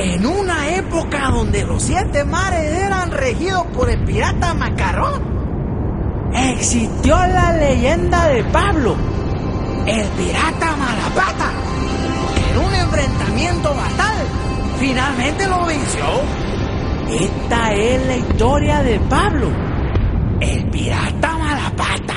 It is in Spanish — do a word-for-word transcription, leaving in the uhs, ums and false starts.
En una época donde los siete mares eran regidos por el pirata Macarrón, existió la leyenda de Pablo, el pirata Malapata, que en un enfrentamiento fatal finalmente lo venció. Esta es la historia de Pablo, el pirata Malapata.